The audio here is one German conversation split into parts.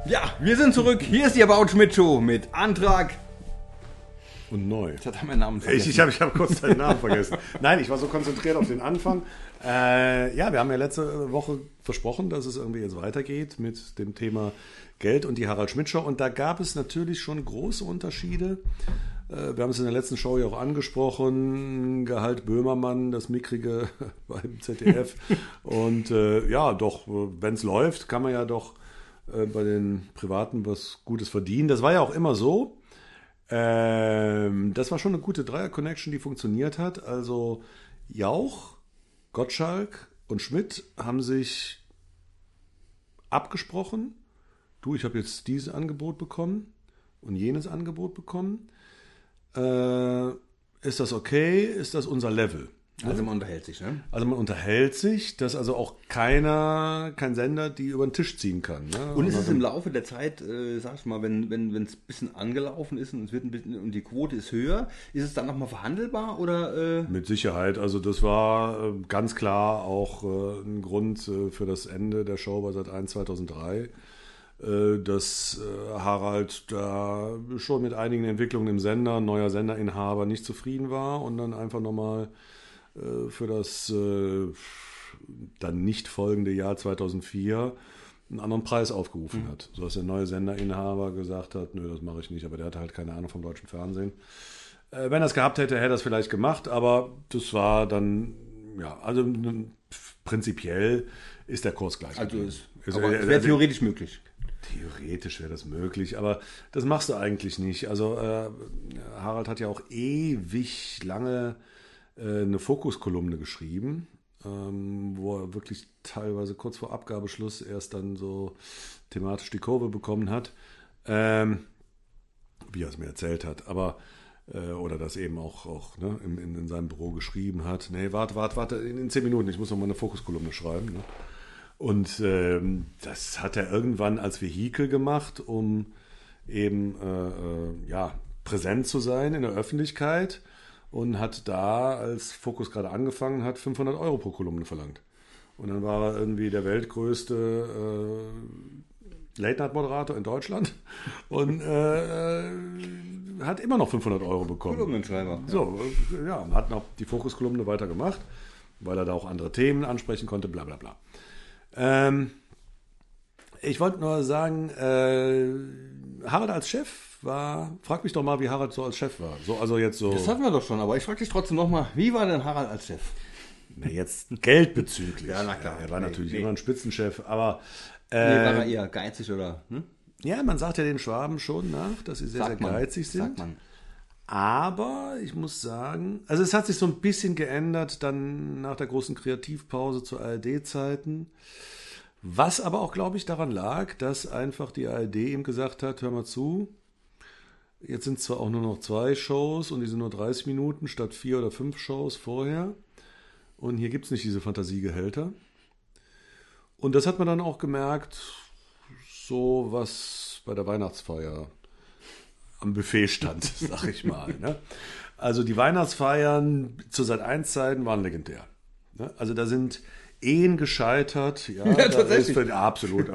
Ja, wir sind zurück. Hier ist die About Schmidt Show mit Antrag. Und neu. Jetzt hat er meinen Namen vergessen. Ich hab kurz deinen Namen vergessen. Nein, ich war so konzentriert auf den Anfang. Ja, wir haben ja letzte Woche versprochen, dass es irgendwie jetzt weitergeht mit dem Thema Geld und die Harald Schmidt Show. Und da gab es natürlich schon große Unterschiede. Wir haben es in der letzten Show ja auch angesprochen. Gehalt Böhmermann, das Mickrige beim ZDF. Und ja, doch, wenn es läuft, kann man ja doch bei den Privaten was Gutes verdienen. Das war ja auch immer so. Das war schon eine gute Dreier-Connection, die funktioniert hat. Also Jauch, Gottschalk und Schmidt haben sich abgesprochen. Du, ich habe jetzt dieses Angebot bekommen und jenes Angebot bekommen. Ist das okay? Ist das unser Level? Also man unterhält sich, ne? Also man unterhält sich, dass also auch kein Sender die über den Tisch ziehen kann. Ne? Und ist es im Laufe der Zeit, sag ich mal, wenn es ein bisschen angelaufen ist und es wird ein bisschen und die Quote ist höher, ist es dann nochmal verhandelbar oder? Mit Sicherheit. Also das war ganz klar auch ein Grund für das Ende der Show bei Sat.1 2003, dass Harald da schon mit einigen Entwicklungen im Sender, neuer Senderinhaber, nicht zufrieden war und dann einfach nochmal für das dann nicht folgende Jahr 2004 einen anderen Preis aufgerufen hat. So dass der neue Senderinhaber gesagt hat, nö, das mache ich nicht, aber der hatte halt keine Ahnung vom deutschen Fernsehen. Wenn er es gehabt hätte, hätte er es vielleicht gemacht, aber das war dann, ja, also prinzipiell ist der Kurs gleich. Also aber es wäre theoretisch möglich. Theoretisch wäre das möglich, aber das machst du eigentlich nicht. Also Harald hat ja auch ewig lange eine Fokuskolumne geschrieben, wo er wirklich teilweise kurz vor Abgabeschluss erst dann so thematisch die Kurve bekommen hat, wie er es mir erzählt hat, aber oder das eben auch ne, in seinem Büro geschrieben hat. Nee, warte, in 10 Minuten, ich muss noch mal eine Fokuskolumne schreiben. Ne? Und das hat er irgendwann als Vehikel gemacht, um eben ja, präsent zu sein in der Öffentlichkeit. Und hat da, als Focus gerade angefangen hat, 500 € pro Kolumne verlangt. Und dann war er irgendwie der weltgrößte Late-Night-Moderator in Deutschland und hat immer noch 500 € bekommen. Kolumnenschreiber. So, ja, hat noch die Focus-Kolumne weitergemacht, weil er da auch andere Themen ansprechen konnte, bla bla bla. Ich wollte nur sagen, Harald als Chef frag mich doch mal, wie Harald so als Chef war. So, also jetzt so. Das hatten wir doch schon, aber ich frage dich trotzdem nochmal, wie war denn Harald als Chef? Na, jetzt geldbezüglich. Ja, na klar. Er war natürlich immer ein Spitzenchef, aber. Nee, war er eher geizig oder? Hm? Ja, man sagt ja den Schwaben schon nach, dass sie sehr geizig sind. Sagt man. Aber ich muss sagen, also es hat sich so ein bisschen geändert dann nach der großen Kreativpause zu ARD-Zeiten. Was aber auch, glaube ich, daran lag, dass einfach die ARD ihm gesagt hat, hör mal zu, jetzt sind zwar auch nur noch 2 Shows und die sind nur 30 Minuten statt 4 oder 5 Shows vorher. Und hier gibt es nicht diese Fantasiegehälter. Und das hat man dann auch gemerkt, so was bei der Weihnachtsfeier am Buffet stand, sag ich mal. Ne? Also die Weihnachtsfeiern zu Sat.1-Zeiten waren legendär. Ne? Also da sind Ehen gescheitert, ja, tatsächlich. Absolut.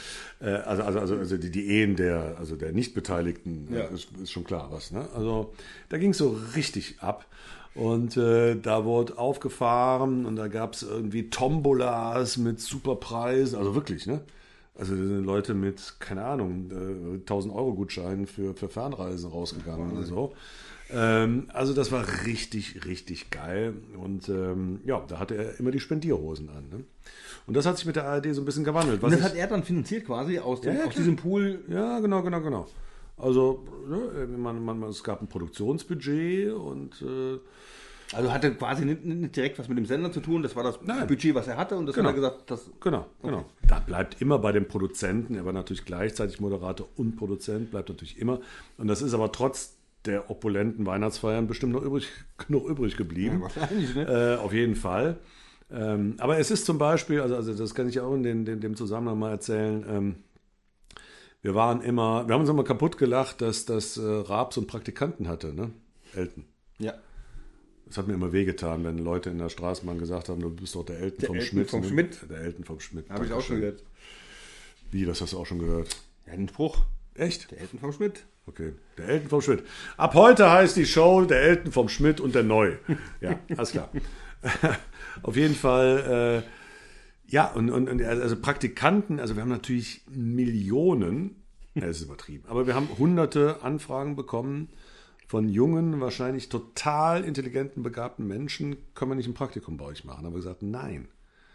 Also die Ehen der Nichtbeteiligten, ja. ist schon klar was. Ne? Also da ging es so richtig ab. Und da wurde aufgefahren und da gab es irgendwie Tombolas mit Superpreisen, also wirklich, ne? Also da sind Leute mit, keine Ahnung, 1.000 € Gutscheinen für Fernreisen rausgegangen und so. Also das war richtig, richtig geil. Und ja, da hatte er immer die Spendierhosen an. Ne? Und das hat sich mit der ARD so ein bisschen gewandelt. Und das hat er dann finanziert quasi aus diesem Pool? Ja, genau. Also ne, es gab ein Produktionsbudget und also hatte quasi nicht direkt was mit dem Sender zu tun, das war das Budget, was er hatte und das hat er gesagt, das... Genau. Da bleibt immer bei dem Produzenten, er war natürlich gleichzeitig Moderator und Produzent, bleibt natürlich immer. Und das ist aber trotz der opulenten Weihnachtsfeiern bestimmt noch übrig geblieben. Ja, wahrscheinlich, ne? Auf jeden Fall. Aber es ist zum Beispiel, also das kann ich auch in dem Zusammenhang mal erzählen, wir haben uns immer kaputt gelacht, dass das Raab so einen Praktikanten hatte, ne? Elton. Ja. Das hat mir immer wehgetan, wenn Leute in der Straßenbahn gesagt haben, du bist doch der Elton vom Schmidt. Der Elton vom Schmidt. Habe ich auch schon gehört. Wie, das hast du auch schon gehört? Ja, den Spruch. Echt? Der Elton vom Schmidt. Okay, der Elton vom Schmidt. Ab heute heißt die Show der Elton vom Schmidt und der Neu. Ja, alles klar. Auf jeden Fall, ja, und also Praktikanten, also wir haben natürlich Millionen, das ist übertrieben, aber wir haben hunderte Anfragen bekommen von jungen, wahrscheinlich total intelligenten, begabten Menschen, können wir nicht ein Praktikum bei euch machen? Da haben wir gesagt, nein.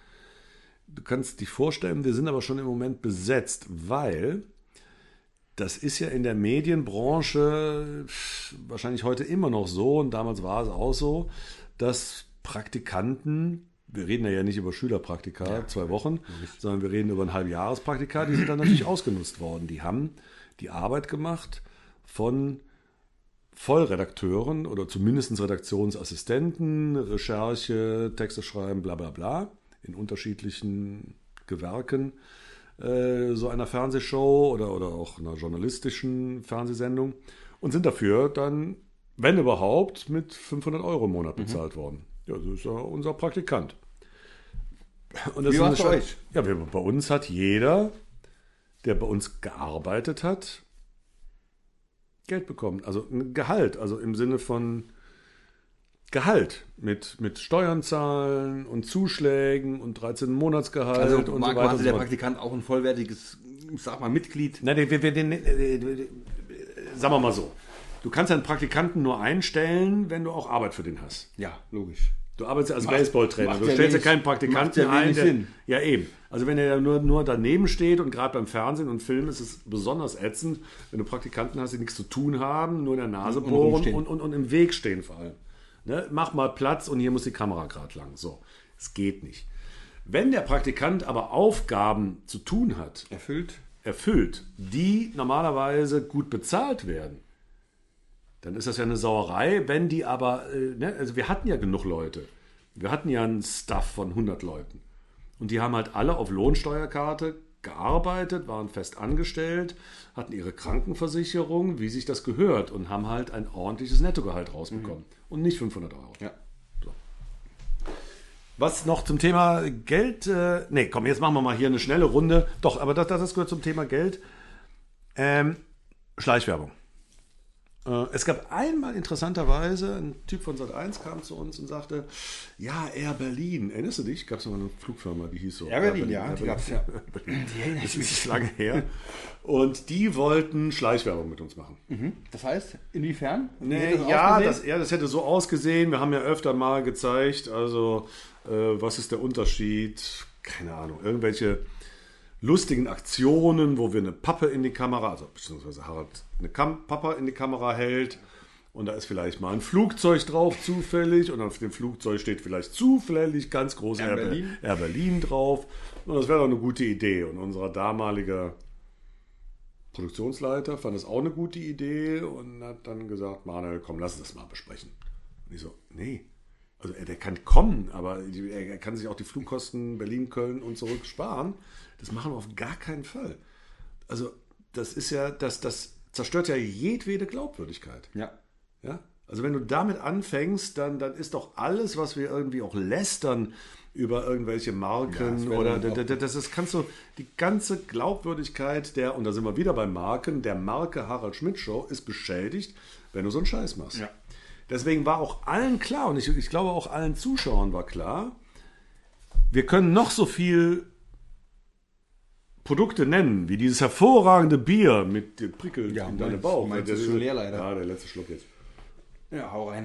Du kannst dich vorstellen, wir sind aber schon im Moment besetzt, weil das ist ja in der Medienbranche wahrscheinlich heute immer noch so und damals war es auch so, dass Praktikanten, wir reden ja nicht über Schülerpraktika, 2 Wochen, sondern wir reden über ein Halbjahrespraktika, die sind dann natürlich ausgenutzt worden. Die haben die Arbeit gemacht von Vollredakteuren oder zumindest Redaktionsassistenten, Recherche, Texte schreiben, bla bla bla, in unterschiedlichen Gewerken so einer Fernsehshow oder auch einer journalistischen Fernsehsendung und sind dafür dann, wenn überhaupt, mit 500 € im Monat bezahlt worden. Ja, das ist ja unser Praktikant. Und das Wie war es bei euch? Ja, bei uns hat jeder, der bei uns gearbeitet hat, Geld bekommen. Also ein Gehalt, also im Sinne von Gehalt mit Steuern zahlen und Zuschlägen und 13 Monatsgehalt Also und so war weiter. quasi der Praktikant auch ein vollwertiges, ich sag mal, Mitglied. Nein, sagen wir mal so. Du kannst einen Praktikanten nur einstellen, wenn du auch Arbeit für den hast. Ja, logisch. Du arbeitest als Baseballtrainer. Du ja stellst ja wenig- keinen Praktikanten macht ja ein. wenig Sinn. Ja, eben. Also wenn er nur daneben steht und gerade beim Fernsehen und Film ist es besonders ätzend, wenn du Praktikanten hast, die nichts zu tun haben, nur in der Nase bohren rumstehen. und im Weg stehen vor allem. Ne? Mach mal Platz und hier muss die Kamera gerade lang. So, es geht nicht. Wenn der Praktikant aber Aufgaben zu tun hat, erfüllt, die normalerweise gut bezahlt werden, dann ist das ja eine Sauerei, wenn die aber, also wir hatten ja genug Leute. Wir hatten ja einen Staff von 100 Leuten. Und die haben halt alle auf Lohnsteuerkarte gearbeitet, waren fest angestellt, hatten ihre Krankenversicherung, wie sich das gehört, und haben halt ein ordentliches Nettogehalt rausbekommen. Und nicht 500 €. Ja. So. Was noch zum Thema Geld? Nee, komm, jetzt machen wir mal hier eine schnelle Runde. Doch, aber das gehört zum Thema Geld. Schleichwerbung. Es gab einmal interessanterweise, ein Typ von Sat.1 kam zu uns und sagte, ja, Air Berlin, erinnerst du dich? Gab es mal eine Flugfirma, die hieß so. Air Berlin, ja, die gab's ja. Das ist lange her. Und die wollten Schleichwerbung mit uns machen. Das heißt, inwiefern? Nee, das hätte so ausgesehen. Wir haben ja öfter mal gezeigt, also was ist der Unterschied? Keine Ahnung, irgendwelche lustigen Aktionen, wo wir eine Pappe in die Kamera, also beziehungsweise Harald eine Pappe in die Kamera hält und da ist vielleicht mal ein Flugzeug drauf zufällig und auf dem Flugzeug steht vielleicht zufällig ganz groß Air Berlin drauf. Und das wäre doch eine gute Idee. Und unser damaliger Produktionsleiter fand das auch eine gute Idee und hat dann gesagt, Manuel, komm, lass uns das mal besprechen. Und ich so, nee. Also der kann kommen, aber er kann sich auch die Flugkosten Berlin, Köln und zurück sparen. Das machen wir auf gar keinen Fall. Also das ist ja, das zerstört ja jedwede Glaubwürdigkeit. Ja. Ja? Also wenn du damit anfängst, dann ist doch alles, was wir irgendwie auch lästern über irgendwelche Marken oder das kannst du, die ganze Glaubwürdigkeit und da sind wir wieder bei Marken, der Marke Harald Schmidt Show ist beschädigt, wenn du so einen Scheiß machst. Ja. Deswegen war auch allen klar, und ich glaube auch allen Zuschauern war klar, wir können noch so viel Produkte nennen, wie dieses hervorragende Bier mit dem Prickel in deinem Bauch. Meins ist schon leer leider. Ja, der letzte Schluck jetzt. Ja, hau rein.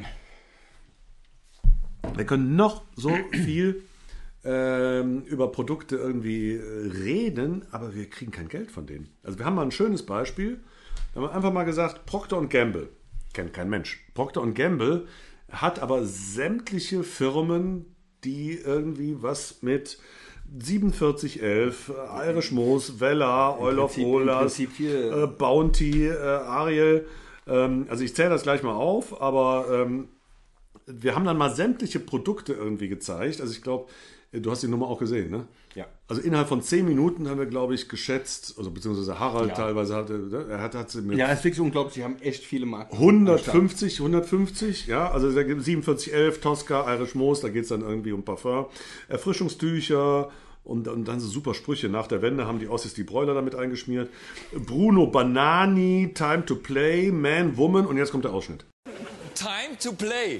Wir können noch so viel über Produkte irgendwie reden, aber wir kriegen kein Geld von denen. Also wir haben mal ein schönes Beispiel. Da haben wir einfach mal gesagt, Procter & Gamble. Kennt kein Mensch. Procter & Gamble hat aber sämtliche Firmen, die irgendwie was mit 4711, Irish Moss, Vella, Oil of Rollers, Bounty, Ariel. Also ich zähle das gleich mal auf, aber wir haben dann mal sämtliche Produkte irgendwie gezeigt. Also ich glaube, du hast die Nummer auch gesehen, ne? Ja. Also innerhalb von 10 Minuten haben wir, glaube ich, geschätzt, also beziehungsweise Harald teilweise hat sie mit... Ja, das ist wirklich unglaublich, sie haben echt viele Marken. 150, ja, also 4711, Tosca, Irish Moss, da geht es dann irgendwie um Parfum, Erfrischungstücher Und dann so super Sprüche. Nach der Wende haben die Ossis die Bräuler damit eingeschmiert. Bruno Banani, Time to Play, Man, Woman. Und jetzt kommt der Ausschnitt. Time to play.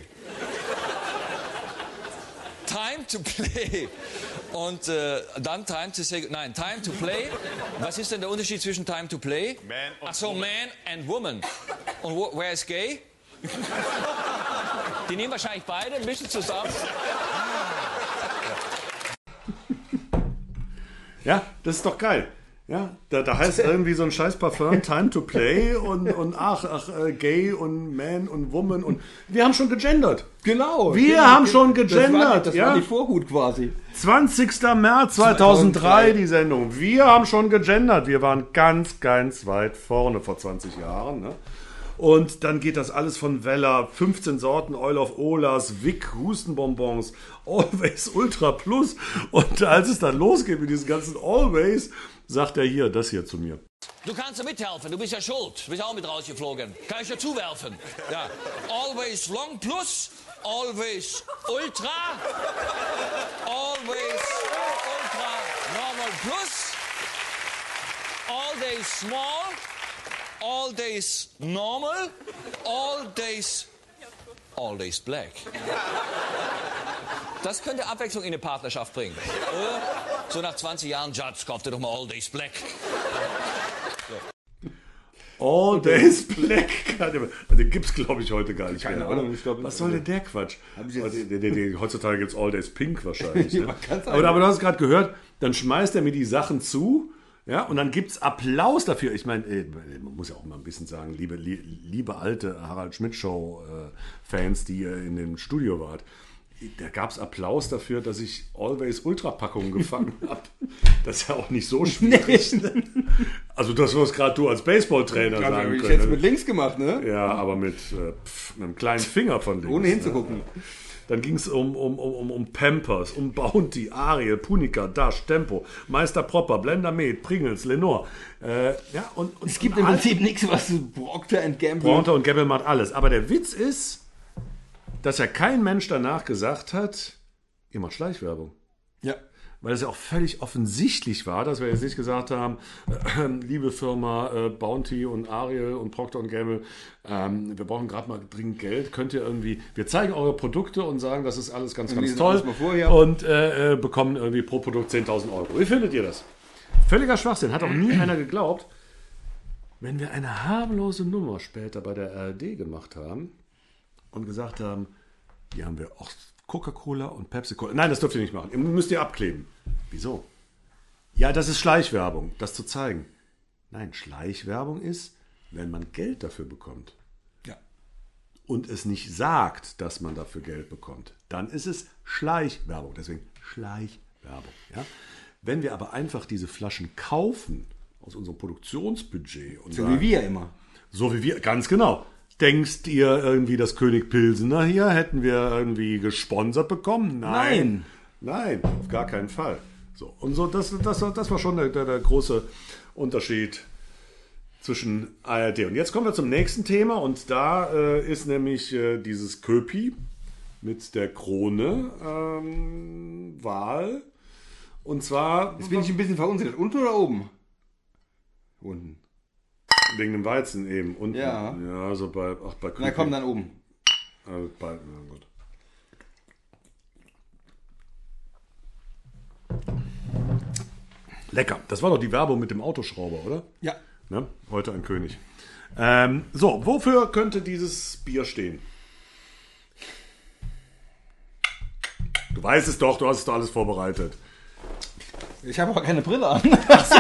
Time to play. Und dann time to say... Nein, time to play. Was ist denn der Unterschied zwischen time to play? Ach so, man and woman. Und wer ist gay? Die nehmen wahrscheinlich beide ein bisschen zusammen. Ja, das ist doch geil. Ja, da heißt irgendwie so ein scheiß Parfum Time to Play und gay und man und woman und wir haben schon gegendert. Genau. Wir haben schon gegendert. Das war die Vorhut quasi. 20. März 2003 die Sendung. Wir haben schon gegendert. Wir waren ganz, ganz weit vorne vor 20 Jahren. Ne? Und dann geht das alles von Weller, 15 Sorten Oil of Olas, Vic, Hustenbonbons, Always Ultra Plus. Und als es dann losgeht mit diesen ganzen Always, sagt er hier, das hier zu mir. Du kannst ja mithelfen, du bist ja schuld. Du bist auch mit rausgeflogen. Kann ich ja zuwerfen. Ja. Always Long Plus, Always Ultra, Always Ultra Normal Plus, All Days Small, All Days Normal, All Days Black. Das könnte Abwechslung in eine Partnerschaft bringen. So nach 20 Jahren, Judge, kauf dir doch mal All Days Black. All Days Black. Den gibt's, glaube ich, heute gar nicht Keine mehr. Ahnung, ich glaub, was soll denn der Quatsch? jetzt- Heutzutage gibt's All Days Pink wahrscheinlich. Ja, Ne? ganz aber du hast es gerade gehört, dann schmeißt er mir die Sachen zu. Ja, und dann gibt's Applaus dafür. Ich meine, man muss ja auch mal ein bisschen sagen, liebe alte Harald Schmidt Show Fans, die ihr in dem Studio wart. Da gab es Applaus dafür, dass ich Always Ultra-Packungen gefangen habe. Das ist ja auch nicht so schwierig. Also das, was gerade du als Baseballtrainer sagen Ich könntest. hätte es mit links gemacht, ne? Ja, aber mit einem kleinen Finger von links. Ohne hinzugucken. Dann ging es um Pampers, um Bounty, Ariel, Punica, Dash, Tempo, Meister Propper, Blender Med, Pringles, Lenore. Ja, und Es gibt im Prinzip nichts, was Procter & Gamble... Procter und Gamble macht alles. Aber der Witz ist, dass ja kein Mensch danach gesagt hat, ihr macht Schleichwerbung. Ja. Weil es ja auch völlig offensichtlich war, dass wir jetzt nicht gesagt haben, liebe Firma Bounty und Ariel und Procter und Gamble, wir brauchen gerade mal dringend Geld, könnt ihr irgendwie, wir zeigen eure Produkte und sagen, das ist alles ganz, ganz toll und bekommen irgendwie pro Produkt 10.000 Euro. Wie findet ihr das? Völliger Schwachsinn, hat auch nie einer geglaubt. Wenn wir eine harmlose Nummer später bei der ARD gemacht haben und gesagt haben, hier haben wir auch Coca-Cola und Pepsi-Cola. Nein, das dürft ihr nicht machen. Ihr müsst ihr abkleben. Wieso? Ja, das ist Schleichwerbung, das zu zeigen. Nein, Schleichwerbung ist, wenn man Geld dafür bekommt. Ja. Und es nicht sagt, dass man dafür Geld bekommt. Dann ist es Schleichwerbung. Deswegen Schleichwerbung. Ja? Wenn wir aber einfach diese Flaschen kaufen aus unserem Produktionsbudget und So sagen, wie wir immer. so wie wir, ganz genau. Denkt ihr irgendwie, das König Pilsener hier hätten wir irgendwie gesponsert bekommen? Nein, auf gar keinen Fall. So, und so, das war schon der große Unterschied zwischen ARD. Und jetzt kommen wir zum nächsten Thema und da ist nämlich dieses Köpi mit der Krone Wahl. Und zwar... Jetzt bin ich ein bisschen verunsichert. Unten oder oben? Unten. Wegen dem Weizen eben. Und Ja. Ja, so bei Köpi. Na komm, dann oben. Na gut. Lecker. Das war doch die Werbung mit dem Autoschrauber, oder? Ja. Ne? Heute ein König. So, wofür könnte dieses Bier stehen? Du weißt es doch, du hast es doch alles vorbereitet. Ich habe aber keine Brille an.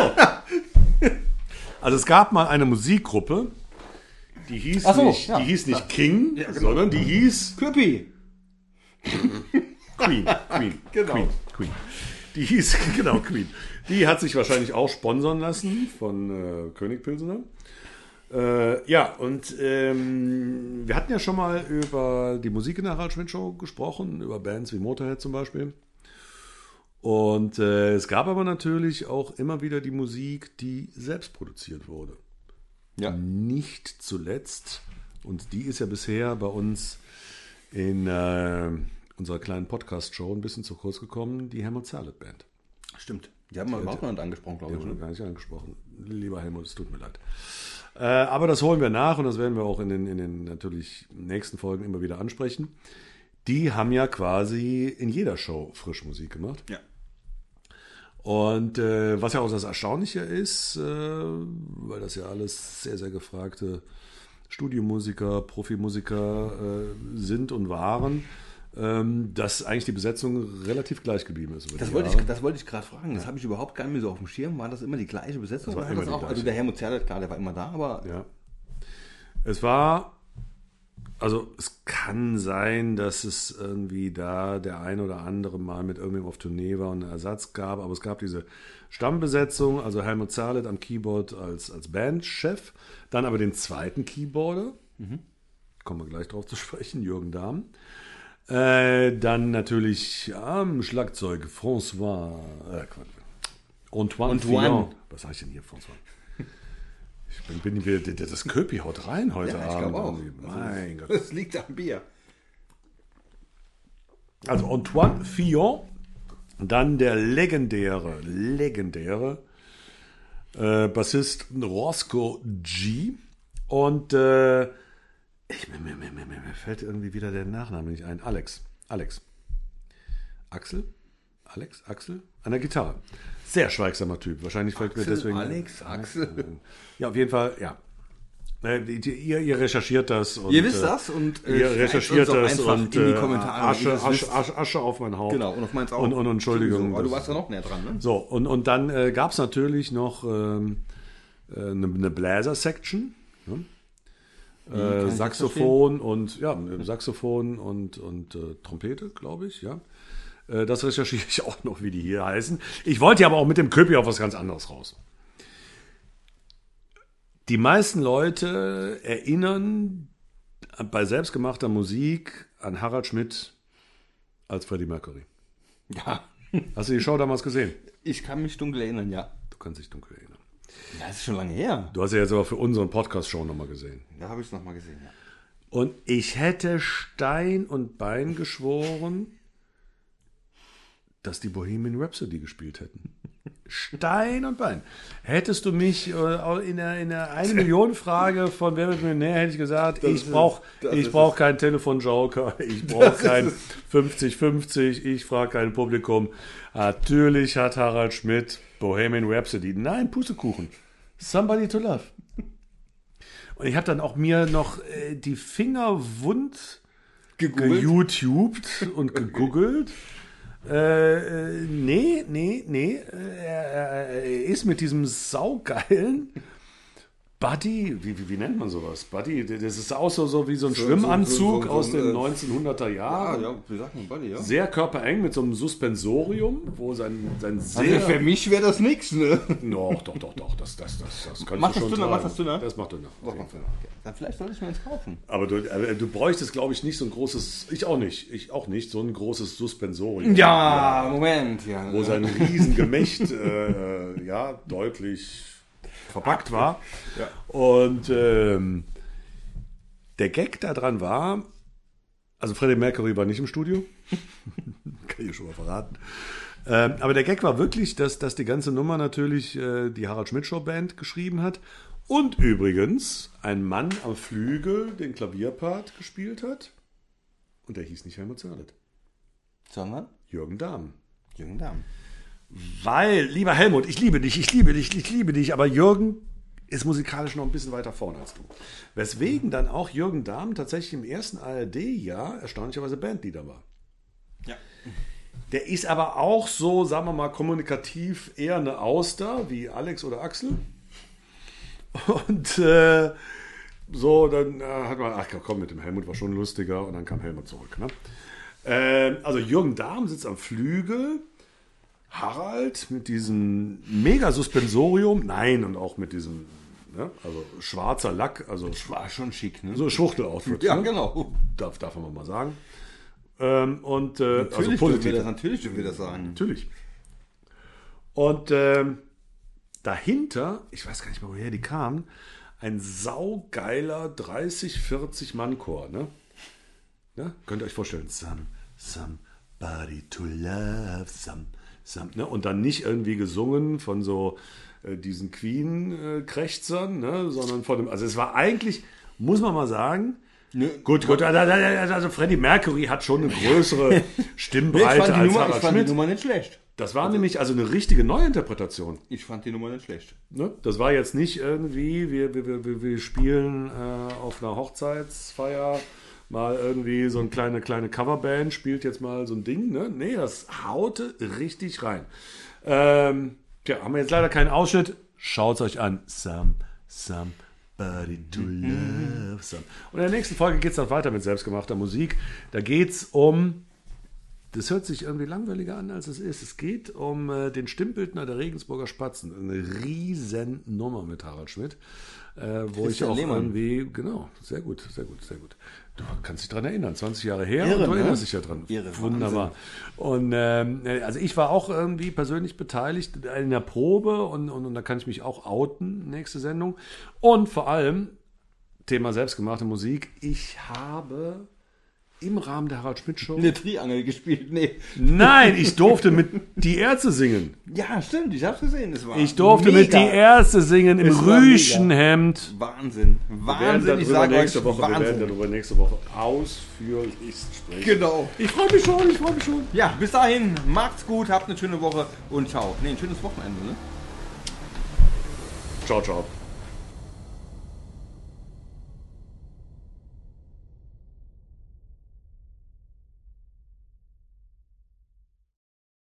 Also es gab mal eine Musikgruppe, die hieß, Ach so, nicht, ja. die hieß nicht King, Ja, genau. sondern die hieß Köpi. Queen. Genau. Queen. Die hieß, genau, Queen. Die hat sich wahrscheinlich auch sponsern lassen von König Pilsener. Ja, und wir hatten ja schon mal über die Musik in der Harald Schmidt Show gesprochen, über Bands wie Motorhead zum Beispiel. Und es gab aber natürlich auch immer wieder die Musik, die selbst produziert wurde. Ja. Nicht zuletzt, und die ist ja bisher bei uns in unserer kleinen Podcast-Show ein bisschen zu kurz gekommen, die Helmut Zerlett Band. Stimmt. Die haben wir überhaupt noch nicht angesprochen, glaube ich. Die haben wir gar nicht angesprochen. Lieber Helmut, es tut mir leid. Aber das holen wir nach und das werden wir auch in den natürlich nächsten Folgen immer wieder ansprechen. Die haben ja quasi in jeder Show frisch Musik gemacht. Ja. Und was ja auch das Erstaunliche ist, weil das ja alles sehr, sehr gefragte Studiomusiker, Profimusiker sind und waren, dass eigentlich die Besetzung relativ gleich geblieben ist. Das wollte ich gerade fragen. Das habe ich überhaupt gar nicht mehr so auf dem Schirm. War das immer die gleiche Besetzung? Das war immer die auch? gleiche. Also der Helmut Zerlett, klar, der war immer da, aber... Ja. Es war... Also es kann sein, dass es irgendwie da der ein oder andere mal mit irgendwem auf Tournee war und einen Ersatz gab, aber es gab diese Stammbesetzung, also Helmut Zerlett am Keyboard als Bandchef, dann aber den zweiten Keyboarder, kommen wir gleich drauf zu sprechen, Jürgen Dahm, dann natürlich am Schlagzeug Antoine Fillon. Was sag ich denn hier, François? Ich bin hier, das Köpi haut rein heute Abend. Ich glaube auch. Mein Gott. Das liegt am Bier. Also Antoine Fillon, dann der legendäre Bassist Roscoe G. Und mir fällt irgendwie wieder der Nachname nicht ein. Alex. Axel? An der Gitarre. Sehr schweigsamer Typ. Wahrscheinlich fällt mir deswegen... Axel. Ja, auf jeden Fall, ja. Ihr recherchiert das. Und, ihr wisst das und ihr recherchiert das und in die Kommentare. Asche auf mein Haupt. Genau, und auf meins auch. Und Entschuldigung. Aber du warst ja noch näher dran, ne? So, und dann gab es natürlich noch eine Bläser-Section. Ne? Saxophon und Trompete, glaube ich, ja. Das recherchiere ich auch noch, wie die hier heißen. Ich wollte ja aber auch mit dem Köpi auf was ganz anderes raus. Die meisten Leute erinnern bei selbstgemachter Musik an Harald Schmidt als Freddie Mercury. Ja. Hast du die Show damals gesehen? Ich kann mich dunkel erinnern, ja. Du kannst dich dunkel erinnern. Ja, das ist schon lange her. Du hast ja jetzt aber für unseren Podcast-Show nochmal gesehen. Da habe ich es nochmal gesehen, ja. Und ich hätte Stein und Bein geschworen, dass die Bohemian Rhapsody gespielt hätten. Stein und Bein. Hättest du mich in der 1-Million-Frage von Wer wird Millionär, hätte ich gesagt, ich brauch keinen Telefonjoker, ich brauche kein 50-50, ich frage kein Publikum. Natürlich hat Harald Schmidt Bohemian Rhapsody. Nein, Pustekuchen. Somebody to Love. Und ich habe dann auch mir noch die Finger wund geYouTubed und gegoogelt. Nee. Er ist mit diesem saugeilen Buddy, wie nennt man sowas? Buddy, das ist auch so wie so ein Schwimmanzug aus den 1900er Jahren. Ja, wie sagt man Buddy, ja. Sehr körpereng mit so einem Suspensorium, wo sein sehr... Also für mich wäre das nichts, ne? Doch, das könnte Mach ich das schon dünner, tragen. mach das dünner. Das macht dünner. Okay. Dann vielleicht sollte ich mir eins kaufen. Aber du bräuchtest, glaube ich, nicht so ein großes... Ich auch nicht, so ein großes Suspensorium. Ja, Moment. Ja, wo sein Riesengemächt deutlich verpackt war. Ja. Und der Gag daran war, also Freddie Mercury war nicht im Studio, kann ich schon mal verraten, aber der Gag war wirklich, dass die ganze Nummer natürlich die Harald Schmidt Show Band geschrieben hat und übrigens ein Mann am Flügel den Klavierpart gespielt hat und der hieß nicht Helmut Zerlett. Sondern? Jürgen Dahm. Weil, lieber Helmut, ich liebe dich, aber Jürgen ist musikalisch noch ein bisschen weiter vorne als du. Weswegen dann auch Jürgen Dahm tatsächlich im ersten ARD-Jahr erstaunlicherweise Bandleader war. Ja. Der ist aber auch so, sagen wir mal, kommunikativ eher eine Auster, wie Alex oder Axel. Und so, dann hat man, komm, mit dem Helmut war schon lustiger und dann kam Helmut zurück. Ne? Also Jürgen Dahm sitzt am Flügel, Harald mit diesem Mega-Suspensorium, und auch mit diesem, ne, also schwarzer Lack, also War schon schick, ne? so Schwuchtel-Outfit. Ja, ne? genau. Darf man mal sagen. Und Natürlich also dürfen wir das sagen. Natürlich. Und dahinter, ich weiß gar nicht mehr, woher die kamen, ein saugeiler 30-40-Mann-Chor, ne? Ja? Könnt ihr euch vorstellen. Somebody to love, Ne? Und dann nicht irgendwie gesungen von so diesen Queen-Krächzern, ne? Sondern von dem, also es war eigentlich, muss man mal sagen, gut, also Freddie Mercury hat schon eine größere Stimmbreite als Harald Ich fand Schmidt. die Nummer nicht schlecht. Das war nämlich also eine richtige Neuinterpretation. Ich fand die Nummer nicht schlecht. Ne? Das war jetzt nicht irgendwie, wir spielen auf einer Hochzeitsfeier mal irgendwie so eine kleine Coverband, spielt jetzt mal so ein Ding. Ne? Nee, das haute richtig rein. Haben wir jetzt leider keinen Ausschnitt. Schaut es euch an. Somebody to love some. Und in der nächsten Folge geht es dann weiter mit selbstgemachter Musik. Da geht es um, das hört sich irgendwie langweiliger an, als es ist. Es geht um den Stimmbildner der Regensburger Spatzen. Eine riesen Nummer mit Harald Schmidt. Wo Christian ich auch Lehmann. Irgendwie, genau, sehr gut. Du kannst dich daran erinnern, 20 Jahre her Irre, und du erinnerst dich ja dran. Irre, wunderbar. Und also ich war auch irgendwie persönlich beteiligt in der Probe und da kann ich mich auch outen, nächste Sendung. Und vor allem, Thema selbstgemachte Musik, ich habe im Rahmen der Harald Schmidt Show eine Triangel gespielt, nee. Nein, ich durfte mit Die Ärzte singen. Ja, stimmt, ich hab's gesehen. Es war ich durfte mit Die Ärzte singen im Rüschenhemd. Wahnsinn, ich sage euch, Wir werden darüber nächste Woche ausführlich sprechen. Genau. Ich freue mich schon. Ja, bis dahin, macht's gut, habt eine schöne Woche und ciao. Nee, ein schönes Wochenende, ne? Ciao.